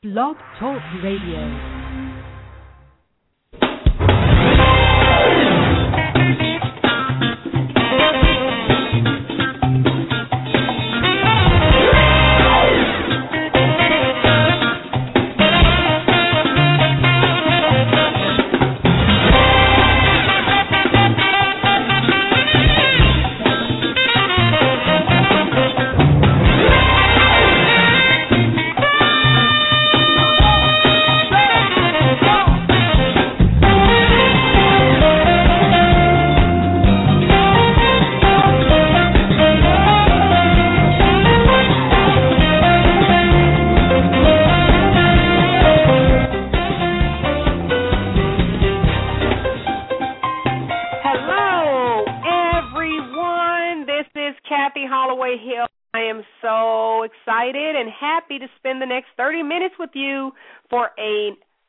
Blog Talk Radio. Happy to spend the next 30 minutes with you for a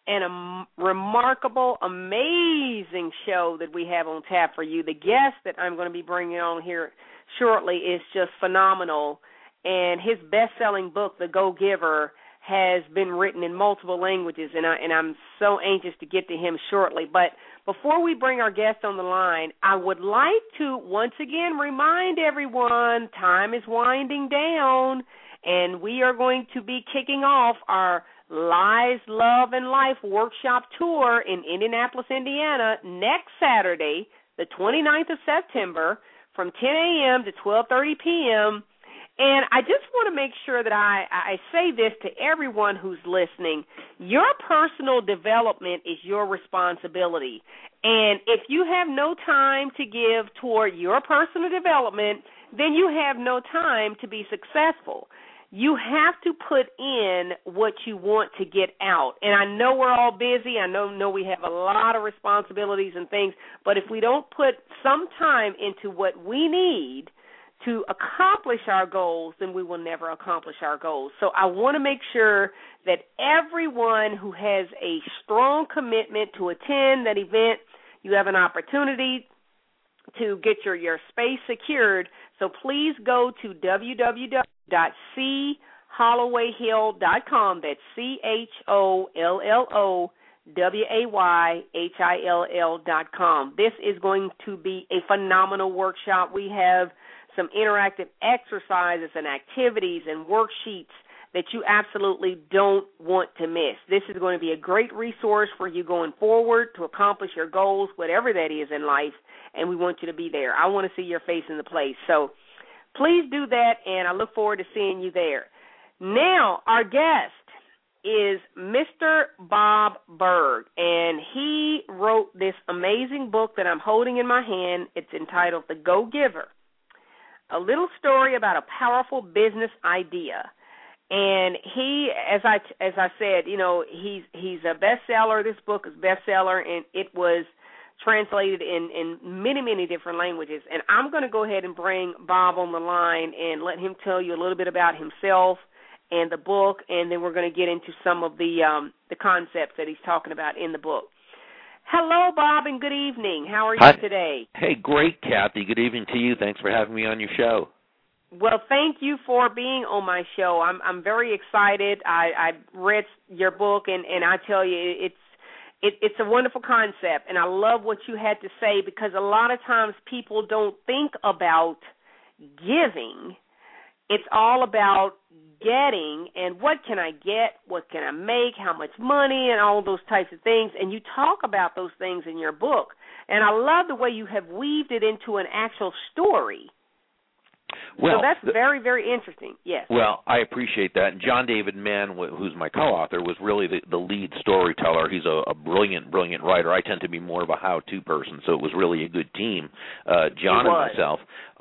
remarkable, amazing show that we have on tap for you. The guest that I'm going to be bringing on here shortly is just phenomenal, and his best-selling book, The Go-Giver, has been written in multiple languages, and I'm so anxious to get to him shortly. But before we bring our guest on the line, I would like to once again remind everyone time is winding down, and we are going to be kicking off our Lies, Love, and Life workshop tour in Indianapolis, Indiana, next Saturday, the 29th of September, from 10 a.m. to 12:30 p.m., and I just want to make sure that I say this to everyone who's listening. Your personal development is your responsibility. And if you have no time to give toward your personal development, then you have no time to be successful. You have to put in what you want to get out. And I know we're all busy. I know we have a lot of responsibilities and things. But if we don't put some time into what we need to accomplish our goals, then we will never accomplish our goals. So I want to make sure that everyone who has a strong commitment to attend that event, you have an opportunity to get your space secured. So please go to www.chollowayhill.com. That's CHOLLOWAYHILL.com. This is going to be a phenomenal workshop. We have some interactive exercises and activities and worksheets that you absolutely don't want to miss. This is going to be a great resource for you going forward to accomplish your goals, whatever that is in life, and we want you to be there. I want to see your face in the place. So please do that, and I look forward to seeing you there. Now, our guest is Mr. Bob Burg, and he wrote this amazing book that I'm holding in my hand. It's entitled The Go-Giver, a little story about a powerful business idea. And he, as I said, you know, he's a bestseller. This book is a bestseller, and it was translated in many, many different languages. And I'm going to go ahead and bring Bob on the line and let him tell you a little bit about himself and the book, and then we're going to get into some of the concepts that he's talking about in the book. Hello, Bob, and good evening. How are you today? Hey, great, Kathy. Good evening to you. Thanks for having me on your show. Well, thank you for being on my show. I'm very excited. I read your book, and I tell you, it's a wonderful concept, and I love what you had to say, because a lot of times people don't think about giving. It's all about getting, and what can I get, what can I make, how much money, and all those types of things, and you talk about those things in your book, and I love the way you have weaved it into an actual story. Well, so that's very, very interesting, yes. Well, I appreciate that. And John David Mann, who's my co-author, was really the lead storyteller. He's a brilliant, brilliant writer. I tend to be more of a how-to person, so it was really a good team, John and myself.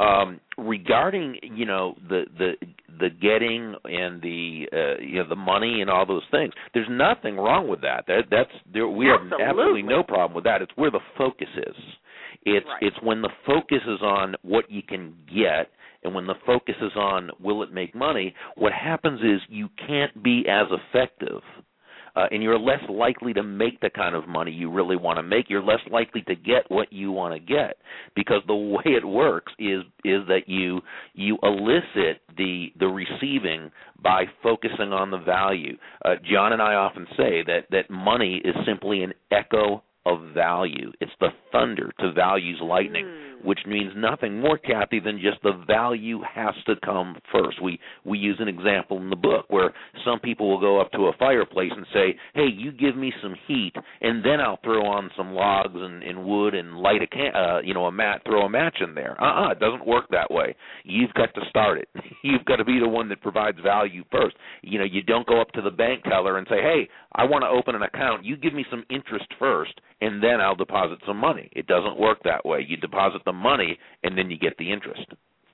Regarding, you know, the getting and the money and all those things, there's nothing wrong with that. We have absolutely no problem with that. It's where the focus is. It's when the focus is on what you can get, and when the focus is on will it make money, what happens is you can't be as effective and you're less likely to make the kind of money you really want to make. You're less likely to get what you want to get, because the way it works is that you elicit the receiving by focusing on the value. John and I often say that money is simply an echo of value. It's the thunder to value's lightning, which means nothing more, Kathy, than just the value has to come first. We use an example in the book where some people will go up to a fireplace and say, hey, you give me some heat, and then I'll throw on some logs and wood and light throw a match in there. It doesn't work that way. You've got to start it. You've got to be the one that provides value first. You don't go up to the bank teller and say, hey, I want to open an account. You give me some interest first, and then I'll deposit some money. It doesn't work that way. You deposit the money, and then you get the interest.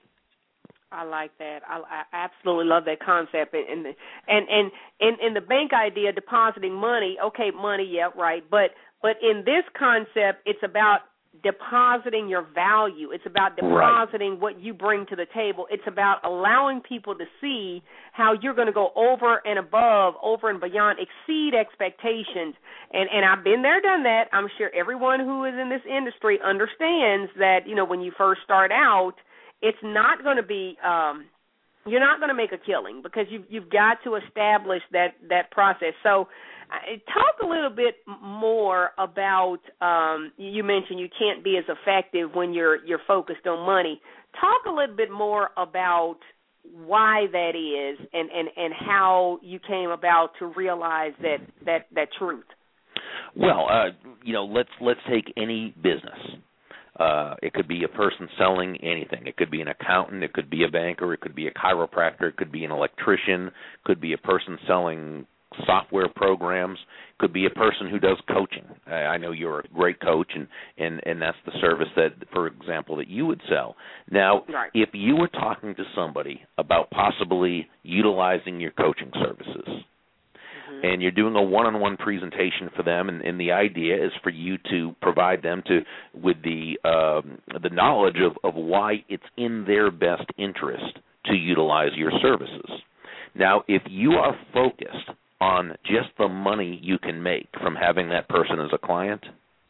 I like that. I absolutely love that concept. And the bank idea, depositing money, okay, money, yeah, right. But in this concept, it's about depositing your value. It's about depositing what you bring to the table. It's about allowing people to see how you're going to go over and above, over and beyond, exceed expectations. And I've been there, done that. I'm sure everyone who is in this industry understands that, when you first start out, it's not going to be you're not going to make a killing, because you've got to establish that process. So talk a little bit more about, you mentioned you can't be as effective when you're focused on money. Talk a little bit more about why that is and how you came about to realize that truth. Well, let's take any business. It could be a person selling anything. It could be an accountant. It could be a banker. It could be a chiropractor. It could be an electrician. It could be a person selling software programs. It could be a person who does coaching. I know you're a great coach, and that's the service that, for example, that you would sell. Now, if you were talking to somebody about possibly utilizing your coaching services, and you're doing a one-on-one presentation for them, and the idea is for you to provide them with the knowledge of why it's in their best interest to utilize your services. Now, if you are focused on just the money you can make from having that person as a client,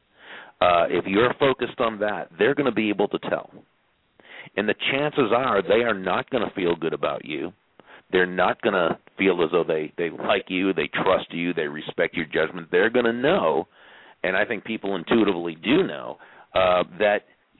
if you're focused on that, they're going to be able to tell. And the chances are they are not going to feel good about you. They're not going to feel as though they like you, they trust you, they respect your judgment. They're going to know, and I think people intuitively do know, that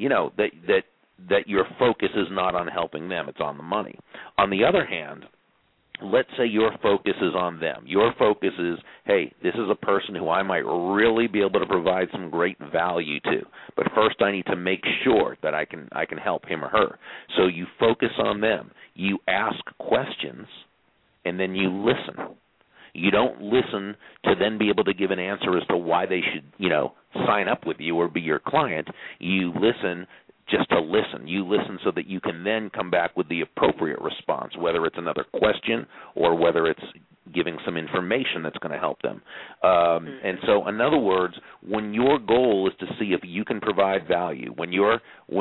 your focus is not on helping them, it's on the money. On the other hand, let's say your focus is on them. Your focus is, hey, this is a person who I might really be able to provide some great value to, but first I need to make sure that I can help him or her. So you focus on them. You ask questions, and then you listen. You don't listen to then be able to give an answer as to why they should, sign up with you or be your client. You listen just to listen. You listen so that you can then come back with the appropriate response, whether it's another question or whether it's giving some information that's going to help them. And so, in other words, when your goal is to see if you can provide value, when you're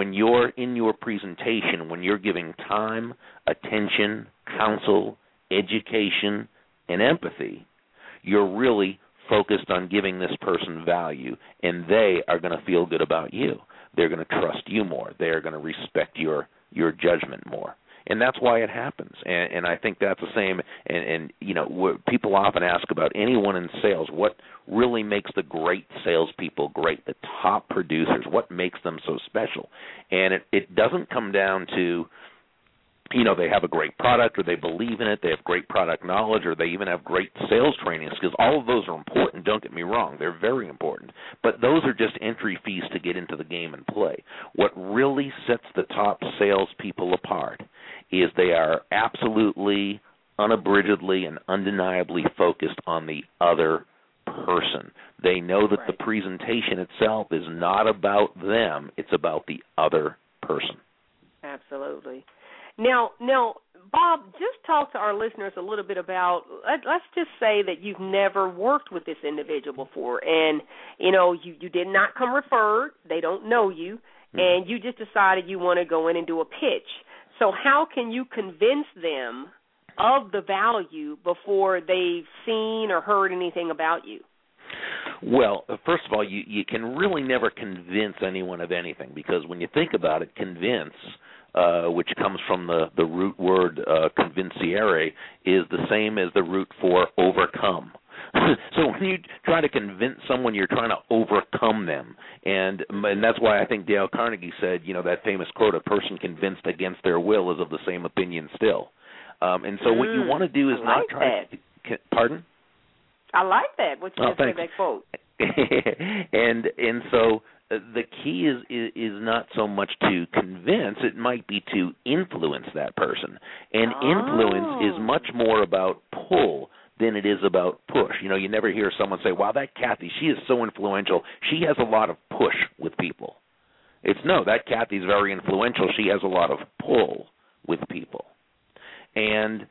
in your presentation, when you're giving time, attention, counsel, education, and empathy, you're really focused on giving this person value, and they are going to feel good about you. They're going to trust you more. They're going to respect your judgment more. And that's why it happens. And I think that's the same. And people often ask about anyone in sales, what really makes the great salespeople great, the top producers, what makes them so special? And it doesn't come down to, they have a great product or they believe in it, they have great product knowledge, or they even have great sales training skills. All of those are important, don't get me wrong. They're very important. But those are just entry fees to get into the game and play. What really sets the top salespeople apart is they are absolutely, unabridgedly, and undeniably focused on the other person. They know that the presentation itself is not about them, it's about the other person. Absolutely. Now, Bob, just talk to our listeners a little bit about, let's just say that you've never worked with this individual before, and, you did not come referred, they don't know you, and you just decided you want to go in and do a pitch. So how can you convince them of the value before they've seen or heard anything about you? Well, first of all, you can really never convince anyone of anything, because when you think about it, convince, which comes from the root word convinciere, is the same as the root for overcome. So when you try to convince someone, you're trying to overcome them. And that's why I think Dale Carnegie said, that famous quote, "A person convinced against their will is of the same opinion still." And so what you want to do is not try to... Pardon? I like that, what you just said, that quote. and so the key is not so much to convince, it might be to influence that person. And influence is much more about pull than it is about push. You never hear someone say, "Wow, that Kathy, she is so influential. She has a lot of push with people." It's no, that Kathy's very influential. She has a lot of pull with people. And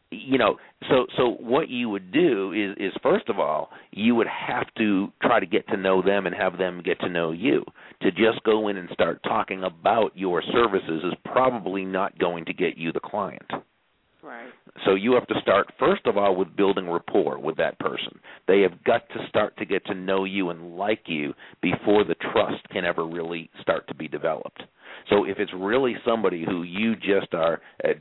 so what you would do is first of all, you would have to try to get to know them and have them get to know you. To just go in and start talking about your services is probably not going to get you the client. Right. So you have to start, first of all, with building rapport with that person. They have got to start to get to know you and like you before the trust can ever really start to be developed. So if it's really somebody who you just are,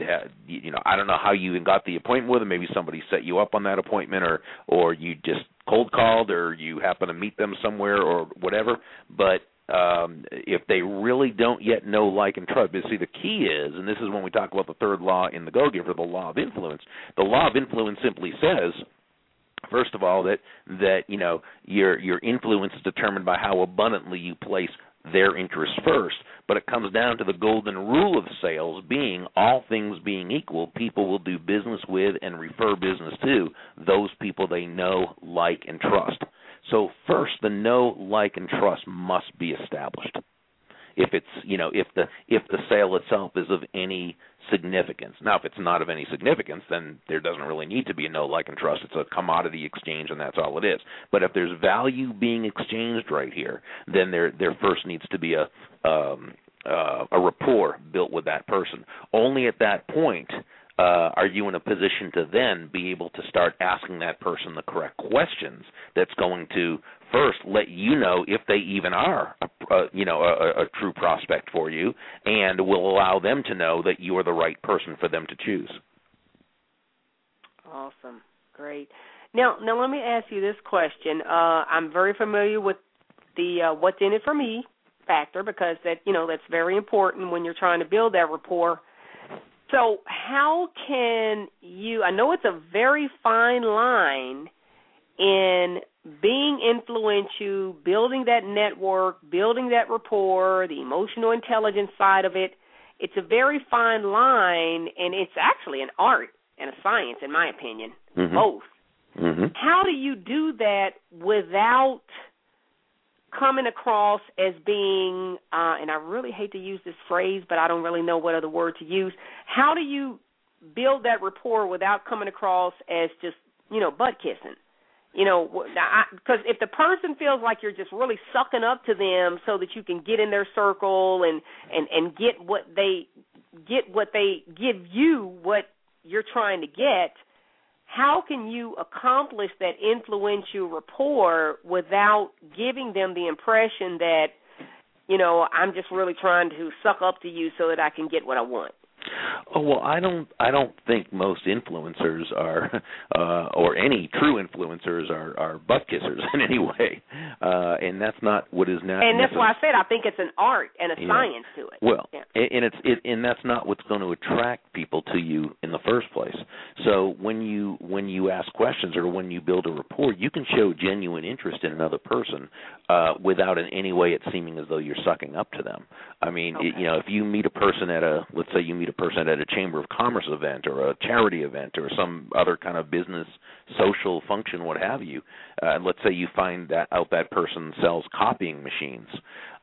I don't know how you even got the appointment with them. Maybe somebody set you up on that appointment, or you just cold called, or you happen to meet them somewhere, or whatever. But if they really don't yet know, like, and trust, see, the key is, and this is when we talk about the third law in the Go-Giver, the law of influence. The law of influence simply says, first of all, that your influence is determined by how abundantly you place their interests first, but it comes down to the golden rule of sales being, all things being equal, people will do business with and refer business to those people they know, like, and trust. So first, the know, like, and trust must be established. If it's, if the sale itself is of any significance. Now, if it's not of any significance, then there doesn't really need to be a know, like, and trust. It's a commodity exchange, and that's all it is. But if there's value being exchanged right here, then there first needs to be a rapport built with that person. Only at that point are you in a position to then be able to start asking that person the correct questions that's going to first let you know if they even are a true prospect for you, and will allow them to know that you are the right person for them to choose. Awesome. Great. Now let me ask you this question. I'm very familiar with the what's in it for me factor, because that's very important when you're trying to build that rapport. So how can you, I know it's a very fine line in being influential, building that network, building that rapport, the emotional intelligence side of it. It's a very fine line, and it's actually an art and a science, in my opinion, both. Mm-hmm. How do you do that without coming across as being, and I really hate to use this phrase, but I don't really know what other word to use. How do you build that rapport without coming across as just, butt kissing? Because if the person feels like you're just really sucking up to them so that you can get in their circle and get what they give you, what you're trying to get, how can you accomplish that influential rapport without giving them the impression that, I'm just really trying to suck up to you so that I can get what I want? Oh, well, I don't think most influencers are, or any true influencers are butt kissers in any way, and that's not what is now. And that's why I said I think it's an art and a science to it. Well, and that's not what's going to attract people to you in the first place. So when you ask questions or when you build a rapport, you can show genuine interest in another person without in any way it seeming as though you're sucking up to them. I mean, if you meet a person let's say you meet a person at a Chamber of Commerce event or a charity event or some other kind of business, social function, what have you, let's say you find that out that person sells copying machines.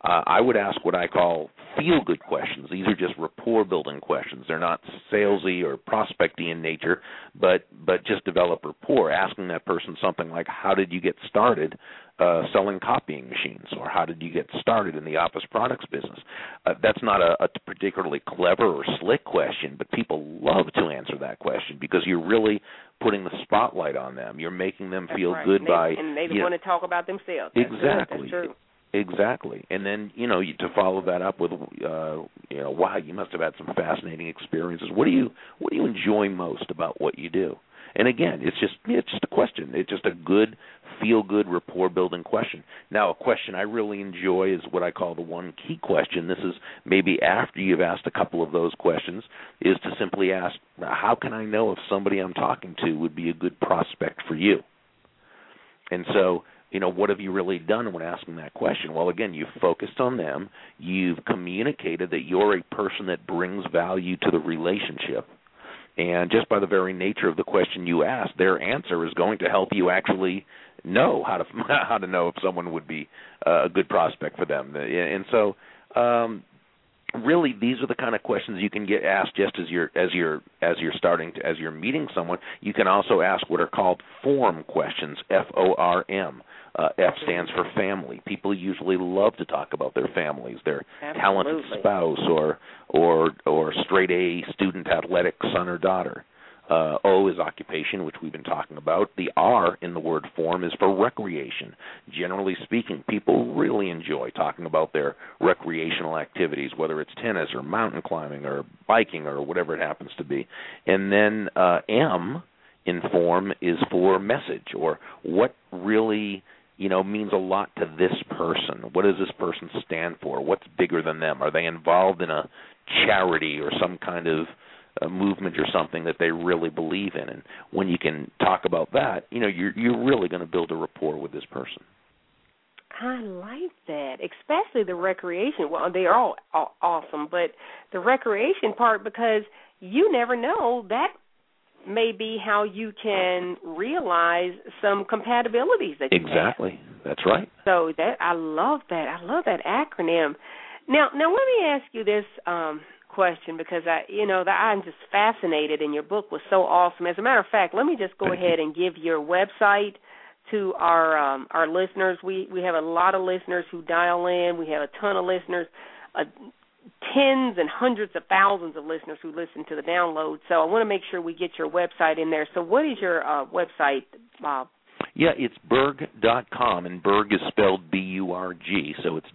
I would ask what I call feel-good questions. These are just rapport-building questions. They're not salesy or prospecty in nature, but just develop rapport, asking that person something like, how did you get started selling copying machines, or how did you get started in the office products business? That's not a particularly clever or slick question, but people love to answer that question because you're really putting the spotlight on them. You're making them feel good and they want to talk about themselves. Exactly. That's true. Exactly. And then, to follow that up with, wow, you must have had some fascinating experiences. What do you enjoy most about what you do? And again, it's just a question. It's just a good, feel-good, rapport-building question. Now, a question I really enjoy is what I call the one key question. This is maybe after you've asked a couple of those questions, is to simply ask, how can I know if somebody I'm talking to would be a good prospect for you? And so, what have you really done when asking that question? Well, again, you've focused on them. You've communicated that you're a person that brings value to the relationship. And just by the very nature of the question you asked, their answer is going to help you actually know how to know if someone would be a good prospect for them. And so, really, these are the kind of questions you can get asked just as you're meeting someone. You can also ask what are called form questions, FORM. F stands for family. People usually love to talk about their families, their talented spouse or straight A student athletic son or daughter. O is occupation, which we've been talking about. The R in the word form is for recreation. Generally speaking, people really enjoy talking about their recreational activities, whether it's tennis or mountain climbing or biking or whatever it happens to be. And then M in form is for message, or what really means a lot to this person. What does this person stand for? What's bigger than them? Are they involved in a charity or some kind of a movement or something that they really believe in? And when you can talk about that, you're really going to build a rapport with this person. I like that, especially the recreation. Well, they're all awesome, but the recreation part, because you never know, that may be how you can realize some compatibilities that you Exactly. have. That's right. So I love that. I love that acronym. Now let me ask you this question, because I'm just fascinated, and your book was so awesome. As a matter of fact, let me just go ahead and give your website to our listeners. We have a lot of listeners who dial in. We have a ton of listeners, tens and hundreds of thousands of listeners who listen to the download. So I want to make sure we get your website in there. So what is your website, Bob? Yeah, it's Burg.com, and Burg is spelled B-U-R-G, so it's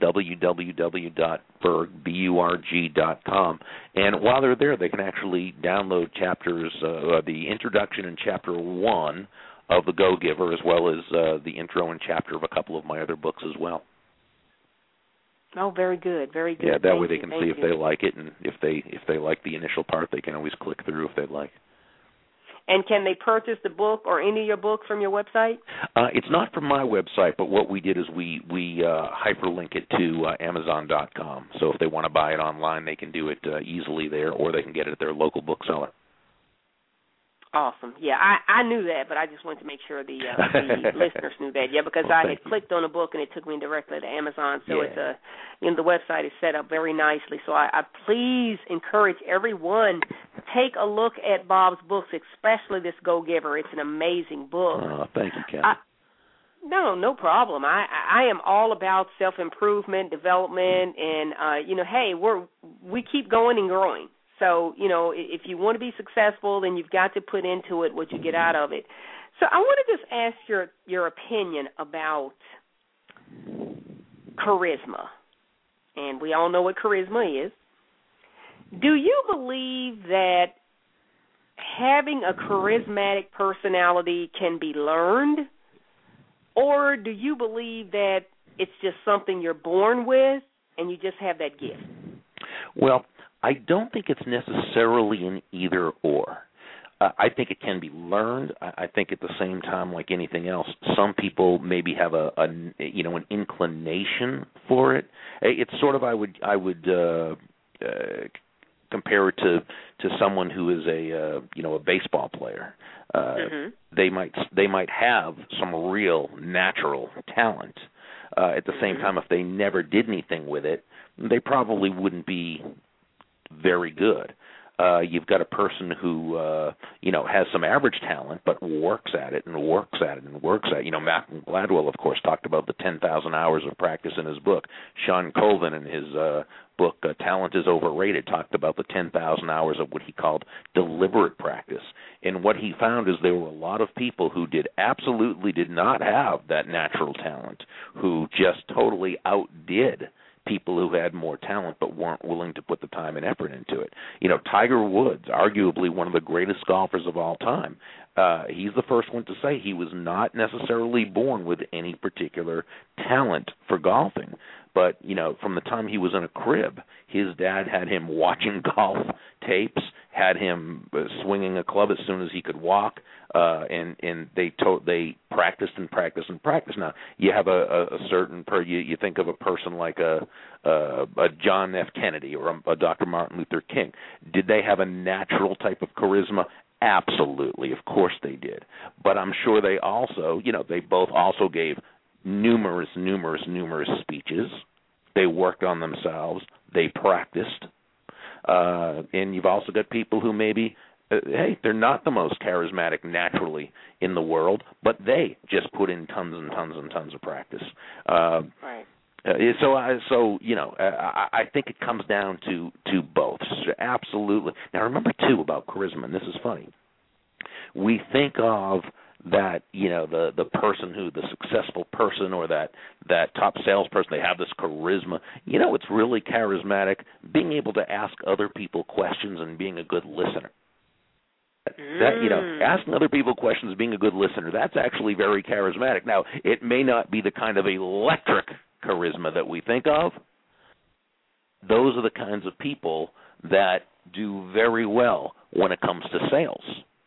www.burg.com. And while they're there, they can actually download chapters, the introduction and chapter 1 of The Go-Giver, as well as the intro and chapter of a couple of my other books as well. Oh, very good, very good. Yeah, that way they can see if they like it, and if they like the initial part, they can always click through if they'd like. And can they purchase the book or any of your book from your website? It's not from my website, but what we did is we hyperlink it to Amazon.com. So if they want to buy it online, they can do it easily there, or they can get it at their local bookseller. Awesome. Yeah, I knew that, but I just wanted to make sure the listeners knew that. Yeah, because I had clicked on a book and it took me directly to Amazon. So it's the website is set up very nicely. So I please encourage everyone to take a look at Bob's books, especially this Go-Giver. It's an amazing book. Thank you, Ken. No problem. I am all about self-improvement, development, and hey, we keep going and growing. So, if you want to be successful, then you've got to put into it what you get out of it. So I want to just ask your opinion about charisma. And we all know what charisma is. Do you believe that having a charismatic personality can be learned? Or do you believe that it's just something you're born with and you just have that gift? Well, I don't think it's necessarily an either or. I think it can be learned. I think at the same time, like anything else, some people maybe have an inclination for it. It's sort of I would compare it to someone who is a baseball player. They might have some real natural talent. At the same time, if they never did anything with it, they probably wouldn't be very good. You've got a person who, has some average talent, but works at it and works at it and works at it. Malcolm Gladwell, of course, talked about the 10,000 hours of practice in his book. Sean Colvin, in his book, Talent is Overrated, talked about the 10,000 hours of what he called deliberate practice. And what he found is there were a lot of people who absolutely did not have that natural talent, who just totally outdid people who had more talent but weren't willing to put the time and effort into it. Tiger Woods, arguably one of the greatest golfers of all time, he's the first one to say he was not necessarily born with any particular talent for golfing. But, from the time he was in a crib, his dad had him watching golf tapes, had him swinging a club as soon as he could walk, and they practiced and practiced and practiced. Now, you have a certain you think of a person like a John F. Kennedy or a Dr. Martin Luther King. Did they have a natural type of charisma? Absolutely, of course they did. But I'm sure they also, they both also gave numerous speeches. They worked on themselves. They practiced. And you've also got people who maybe, they're not the most charismatic naturally in the world, but they just put in tons and tons and tons of practice. Right. I think it comes down to both. Absolutely. Now, remember, too, about charisma, and this is funny. We think of that, the person the successful person or that top salesperson, they have this charisma. It's really charismatic, being able to ask other people questions and being a good listener. That, asking other people questions, being a good listener, that's actually very charismatic. Now, it may not be the kind of electric charisma that we think of. Those are the kinds of people that do very well when it comes to sales.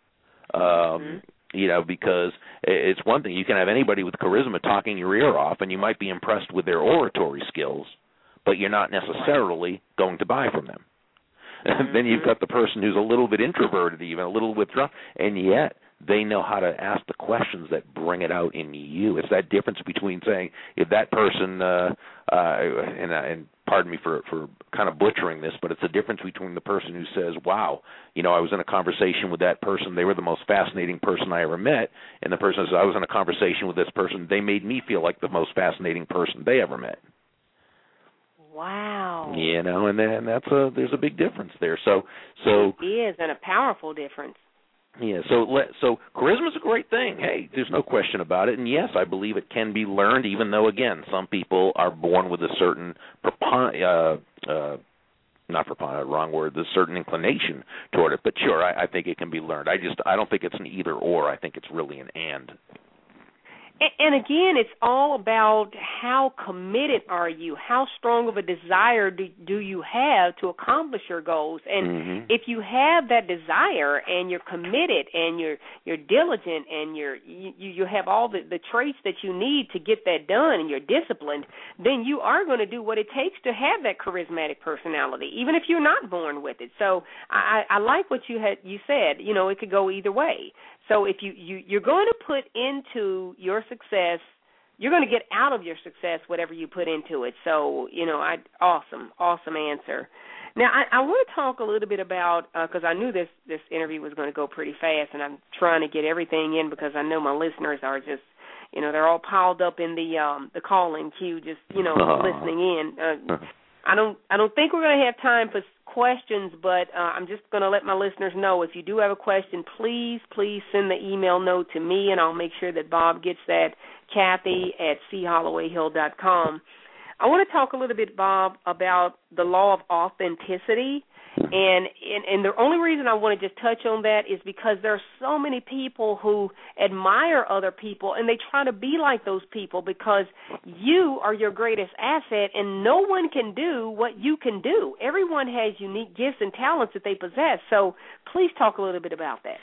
Because it's one thing, you can have anybody with charisma talking your ear off, and you might be impressed with their oratory skills, but you're not necessarily going to buy from them. And then you've got the person who's a little bit introverted, even a little withdrawn, and yet they know how to ask the questions that bring it out in you. It's that difference between saying, if that person, and pardon me for kind of butchering this, but it's the difference between the person who says, wow, I was in a conversation with that person, they were the most fascinating person I ever met, and the person says, I was in a conversation with this person, they made me feel like the most fascinating person they ever met. Wow. And then there's a big difference there. So it is, and a powerful difference. Yeah, so charisma is a great thing. Hey, there's no question about it. And yes, I believe it can be learned, even though, again, some people are born with a certain a certain inclination toward it. But sure, I think it can be learned. I don't think it's an either or. I think it's really an and. And again, it's all about how committed are you? How strong of a desire do you have to accomplish your goals? And if you have that desire and you're committed and you're diligent and you have all the traits that you need to get that done and you're disciplined, then you are going to do what it takes to have that charismatic personality, even if you're not born with it. So I like what you said. It could go either way. So if you're going to put into your success, you're going to get out of your success whatever you put into it. So, awesome answer. Now, I want to talk a little bit about, because I knew this interview was going to go pretty fast, and I'm trying to get everything in because I know my listeners are just, they're all piled up in the call-in queue, just, listening in. I don't think we're going to have time for questions, but I'm just going to let my listeners know if you do have a question, please send the email note to me, and I'll make sure that Bob gets that, Kathy@chollowayhill.com. I want to talk a little bit, Bob, about the law of authenticity. And the only reason I want to just touch on that is because there are so many people who admire other people, and they try to be like those people because you are your greatest asset, and no one can do what you can do. Everyone has unique gifts and talents that they possess. So please talk a little bit about that.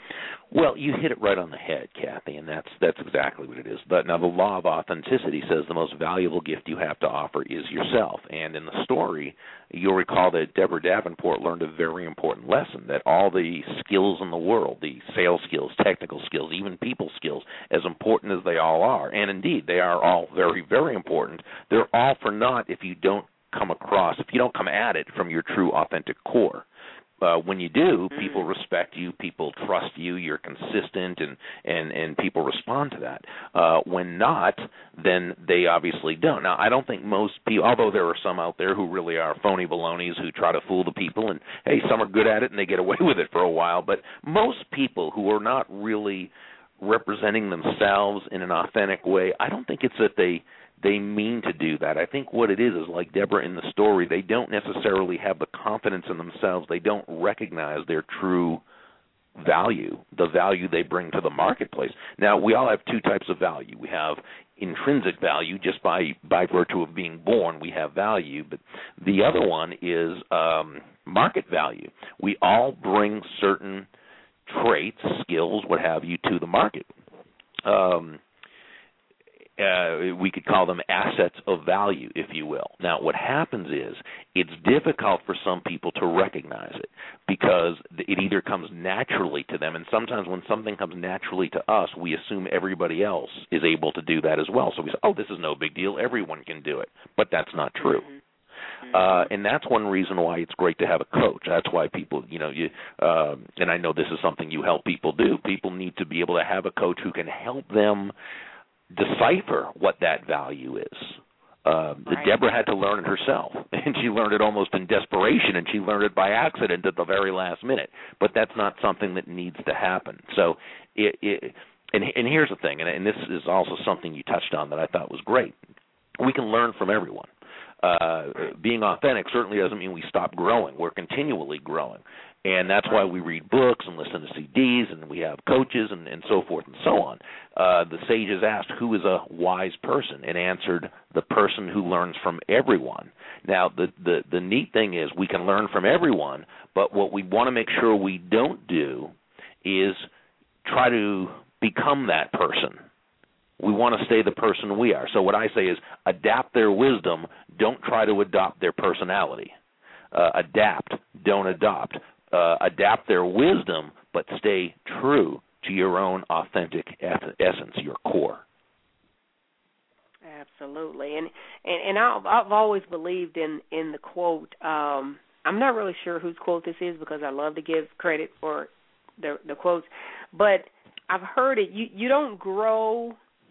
Well, you hit it right on the head, Kathy, and that's exactly what it is. But now the law of authenticity says the most valuable gift you have to offer is yourself. And in the story, you'll recall that Deborah Davenport learned a very important lesson, that all the skills in the world, the sales skills, technical skills, even people skills, as important as they all are, and indeed they are all very, very important, they're all for naught if you don't come at it from your true authentic core. When you do, people respect you, people trust you, you're consistent, and people respond to that. When not, then they obviously don't. Now, I don't think most people, although there are some out there who really are phony balonies who try to fool the people, and, hey, some are good at it and they get away with it for a while, but most people who are not really representing themselves in an authentic way, I don't think it's that they mean to do that. I think what it is like Deborah in the story, they don't necessarily have the confidence in themselves. They don't recognize their true value, the value they bring to the marketplace. Now, we all have two types of value. We have intrinsic value, just by virtue of being born, we have value, but the other one is market value. We all bring certain traits, skills, what have you, to the market. We could call them assets of value, if you will. Now, what happens is it's difficult for some people to recognize it because it either comes naturally to them, and sometimes when something comes naturally to us, we assume everybody else is able to do that as well. So we say, oh, this is no big deal. Everyone can do it. But that's not true. And that's one reason why it's great to have a coach. That's why people, and I know this is something you help people do. People need to be able to have a coach who can help them decipher what that value is. Right. Deborah had to learn it herself, and she learned it almost in desperation, and she learned it by accident at the very last minute. But that's not something that needs to happen. So, and here's the thing, and this is also something you touched on that I thought was great. We can learn from everyone. Being authentic certainly doesn't mean we stop growing. We're continually growing. And that's why we read books and listen to CDs, and we have coaches and so forth and so on. The sages asked, who is a wise person? And answered, the person who learns from everyone. Now, the neat thing is we can learn from everyone, but what we want to make sure we don't do is try to become that person. We want to stay the person we are. So what I say is adapt their wisdom. Don't try to adopt their personality. Adapt, don't adopt. Adapt their wisdom, but stay true to your own authentic essence, your core. Absolutely, and I've always believed in the quote. I'm not really sure whose quote this is because I love to give credit for the quotes, but I've heard it. You don't grow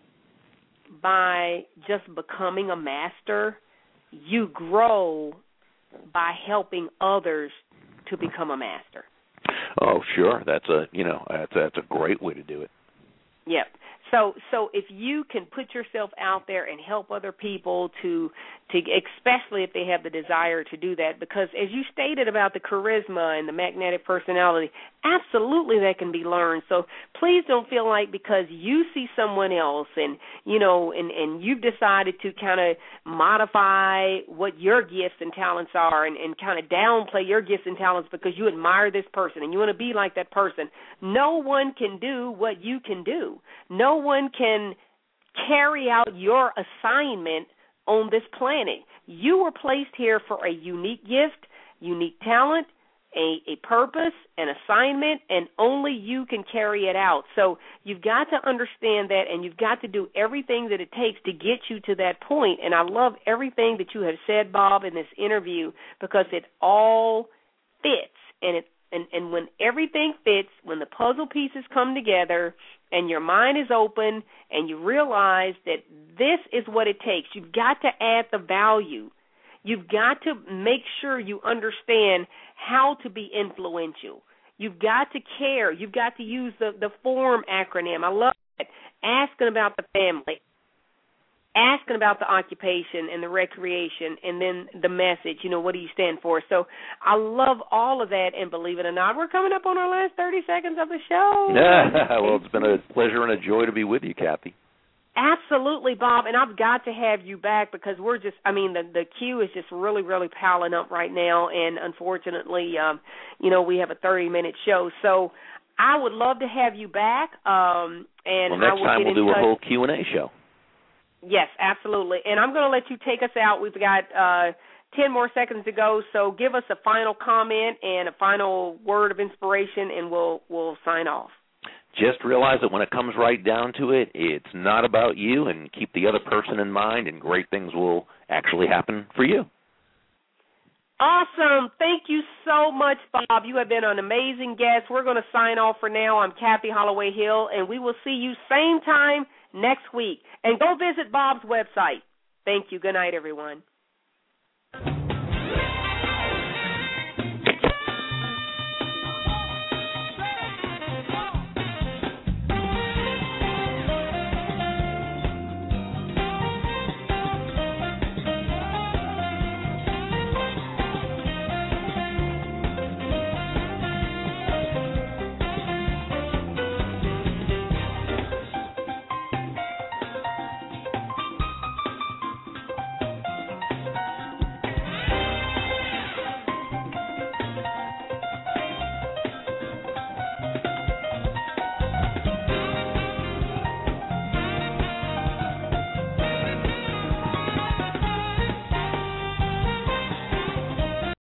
by just becoming a master. You grow by helping others to become a master. Oh, sure. That's a great way to do it. Yep. So if you can put yourself out there and help other people to especially if they have the desire to do that, because as you stated about the charisma and the magnetic personality, absolutely that can be learned. So please don't feel like because you see someone else and you've decided to kind of modify what your gifts and talents are and kind of downplay your gifts and talents because you admire this person and you want to be like that person. No one can do what you can do. No one can carry out your assignment on this planet. You were placed here for a unique gift, unique talent, a purpose, an assignment, and only you can carry it out. So you've got to understand that, and you've got to do everything that it takes to get you to that point. And I love everything that you have said, Bob, in this interview because it all fits. And when everything fits, when the puzzle pieces come together and your mind is open and you realize that this is what it takes, you've got to add the value. You've got to make sure you understand how to be influential. You've got to care. You've got to use the FORM acronym. I love it. Asking about the family, asking about the occupation and the recreation, and then the message, what do you stand for? So I love all of that, and believe it or not, we're coming up on our last 30 seconds of the show. Well, it's been a pleasure and a joy to be with you, Kathy. Absolutely, Bob, and I've got to have you back because the queue is just really, really piling up right now, and unfortunately, we have a 30-minute show. So I would love to have you back. And next time we'll do a whole Q&A show. Yes, absolutely. And I'm going to let you take us out. We've got 10 more seconds to go, so give us a final comment and a final word of inspiration, and we'll sign off. Just realize that when it comes right down to it, it's not about you, and keep the other person in mind, and great things will actually happen for you. Awesome. Thank you so much, Bob. You have been an amazing guest. We're going to sign off for now. I'm Kathy Holloway Hill, and we will see you same time next week. And go visit Bob's website. Thank you. Good night, everyone.